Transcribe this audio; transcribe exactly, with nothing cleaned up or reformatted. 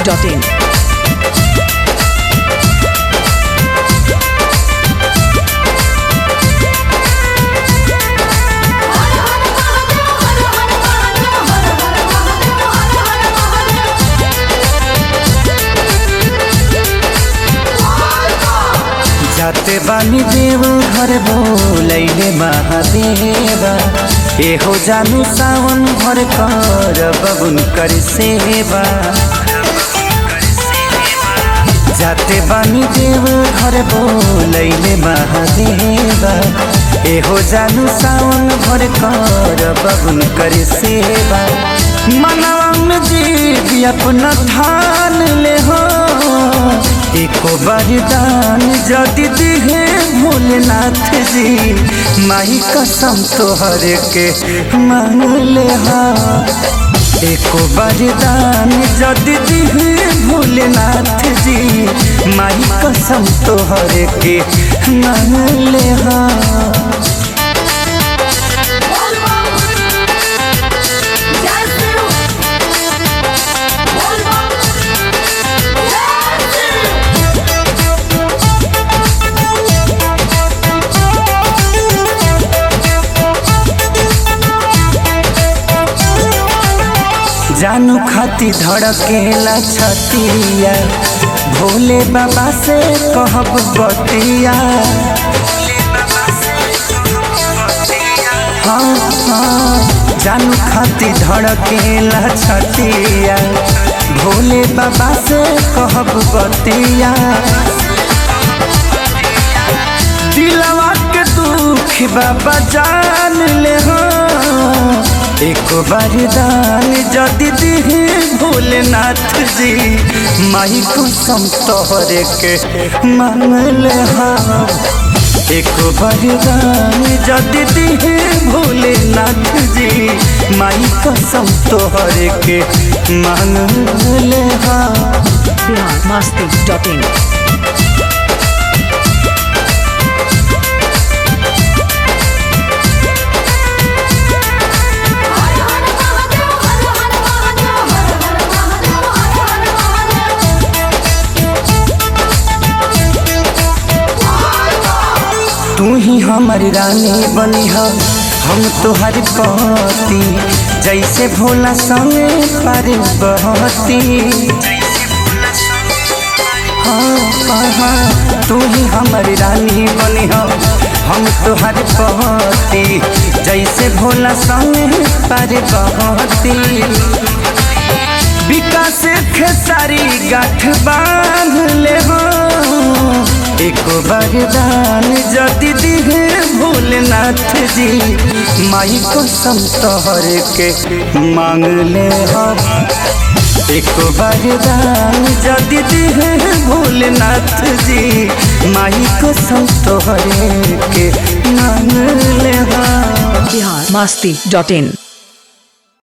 Dot in. जाते बानी देव घर बोलैले महादेवा एहो जानू सावन भर कर बबुन कर सेवा। जाते बानी देव घर बोलैले महादेवा एहो जानू सावन भर कर बबुन कर सेवा। मनवा में जी अपना ठान ले हो एको वरदान जदि दिहे भोलेनाथ जी माई कसम तोहर के मान ले हा। एको वरदान जदि दिहे भोलेनाथ जी माई कसम तोहर के मान ले हा। जानू खाती धड़केला छतिया भोले बाबा से कहब बतिया। हाँ हाँ जानू खाती धड़केला छतिया भोले बाबा से कहब बतिया। दिलवा के दुख बाबा जान ले हो एक वरदान जदि दिहे भोलेनाथ जी माई कसम तोहरे के मान ले हा। एक वरदान जदि दिहे भोलेनाथ जी माई कसम तोहरे के मान ले हा। Bihar Masti dot in. तू ही हमारी रानी बनी हो हम तोहर पति जैसे भोला संगे पार्वती। हाँ हाँ हाँ तू ही हमारी रानी बनी हो हम तोहर पति जैसे भोला संगे पार्वती। विकास खेसारी गाठ बांध ले हो एक वरदान जदि दिहे भोलेनाथ जी माई कसम तोहर के मांग ले हो। एक वरदान जदि दिहे भोलेनाथ जी माई कसम तोहर के मांग ले हो। बिहार मस्ती डॉट इन।